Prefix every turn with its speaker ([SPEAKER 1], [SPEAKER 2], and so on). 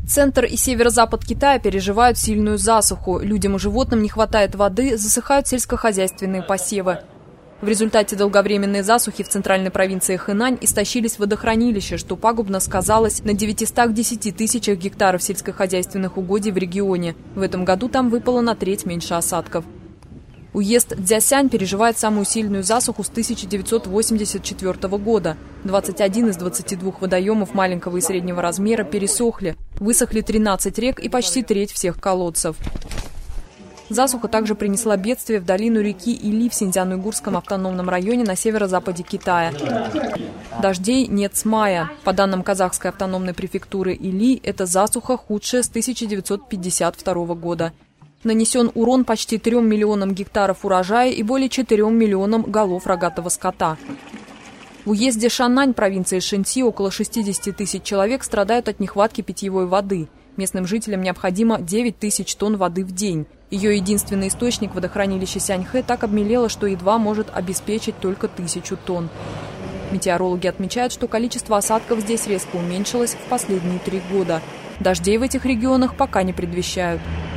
[SPEAKER 1] Центр и северо-запад Китая переживают сильную засуху. Людям и животным не хватает воды, засыхают сельскохозяйственные посевы. В результате долговременной засухи в центральной провинции Хэнань истощились водохранилища, что пагубно сказалось на 910 тысячах гектаров сельскохозяйственных угодий в регионе. В этом году там выпало на треть меньше осадков. Уезд Цзясянь переживает самую сильную засуху с 1984 года. 21 из 22 водоемов маленького и среднего размера пересохли. Высохли 13 рек и почти треть всех колодцев. Засуха также принесла бедствие в долину реки Или в Синьцзян-Уйгурском автономном районе на северо-западе Китая. Дождей нет с мая. По данным казахской автономной префектуры Или, это засуха худшая с 1952 года. Нанесен урон почти 3 миллионам гектаров урожая и более 4 миллионам голов рогатого скота. В уезде Шанань провинции Шэньси около 60 тысяч человек страдают от нехватки питьевой воды. Местным жителям необходимо 9 тысяч тонн воды в день. Ее единственный источник, водохранилище Сяньхэ, так обмелело, что едва может обеспечить только 1000 тонн. Метеорологи отмечают, что количество осадков здесь резко уменьшилось в последние 3 года. Дождей в этих регионах пока не предвещают.